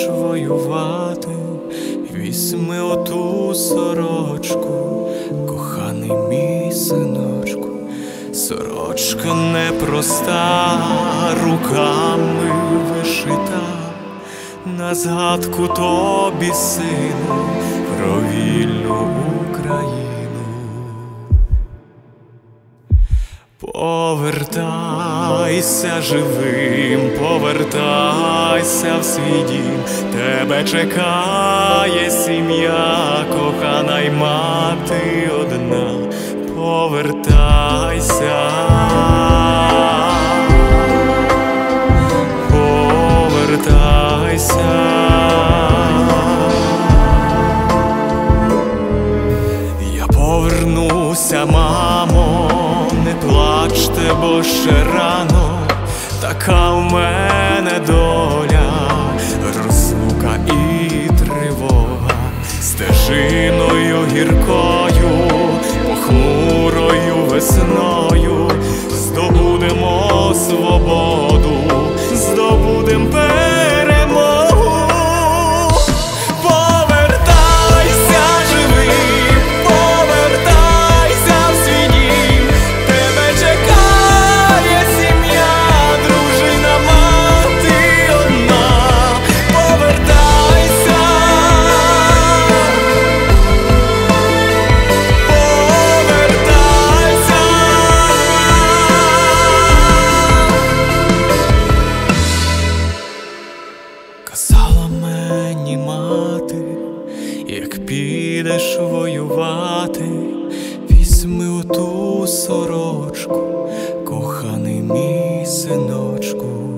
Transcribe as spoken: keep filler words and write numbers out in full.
підеш воювати, візьми оту сорочку, коханий мій синочку. Сорочка непроста, руками вишита, на згадку тобі, сину, про вільну Україну. Повертайся живим, повертайся в свій дім, тебе чекає сім'я, кохана й мати одна. Повертайся, повертайся. Я повернуся, мамо, не плачте, бо ще рано, така в мене доля, розлука і тривога, стежиною гіркою, похмурою весною здобудемо свободу, здобудем перемогу. Повертайся живим, повертайся в свій дім, тебе чекає сім'я, дружина, мати одна. Повертайся, повертайся. Казала мені мати, як підеш воювати, візьми оту сорочку, коханий мій синочку.